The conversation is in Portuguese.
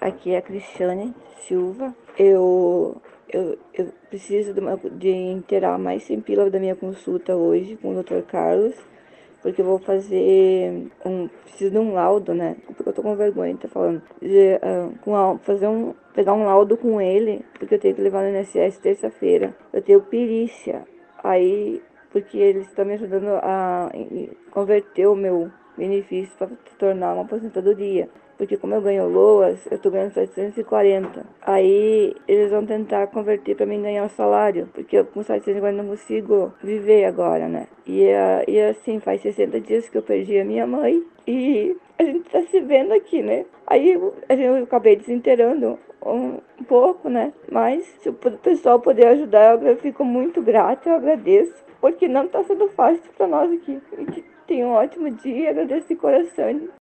aqui é a Cristiane Silva. Eu preciso de inteirar mais 100 pila da minha consulta hoje com o Dr. Carlos, porque eu vou preciso de um laudo, né? Porque eu tô com vergonha de estar falando. Pegar um laudo com ele, porque eu tenho que levar no INSS terça-feira. Eu tenho perícia. Aí, porque eles estão me ajudando a converter o meu benefício para se tornar uma aposentadoria. Porque como eu ganho LOAS, eu tô ganhando 740. Aí eles vão tentar converter para mim ganhar o salário. Porque eu com 740 não consigo viver agora, né? E assim, faz 60 dias que eu perdi a minha mãe. E a gente tá se vendo aqui, né? Aí eu acabei desinteirando um pouco, né? Mas se o pessoal puder ajudar, eu fico muito grata, eu agradeço. Porque não tá sendo fácil para nós aqui. E que tenha um ótimo dia, agradeço de coração.